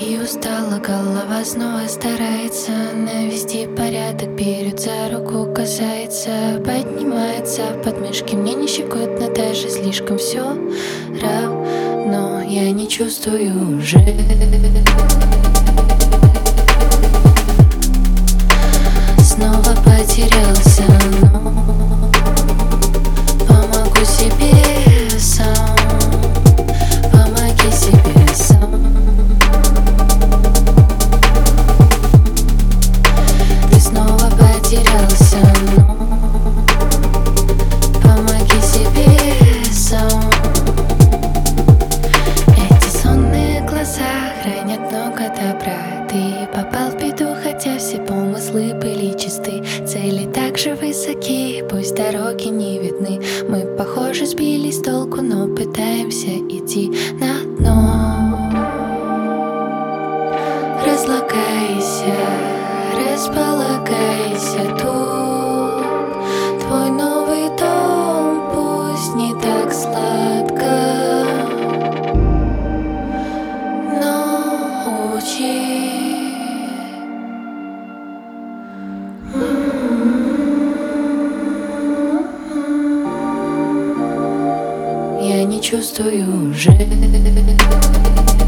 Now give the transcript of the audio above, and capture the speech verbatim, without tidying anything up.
И устала голова, снова старается навести порядок, берет за руку, касается, поднимается подмышки. Мне не щекотно, даже слишком все равно. Я не чувствую уже. Снова потерялся, но помогу себе сам. Помоги себе сам. Ты снова потерялся, но помоги себе сам. Эти сонные глаза хранят много добра. Ты попал в беду, хотя все помыслы были чисты. Цели так же высоки, пусть дороги не видны. Мы, похоже, сбились с толку, но пытаемся идти на дно. Разлагайся, располагайся тут. Твой новый дом, пусть не так сладко, но учи. Я не чувствую уже.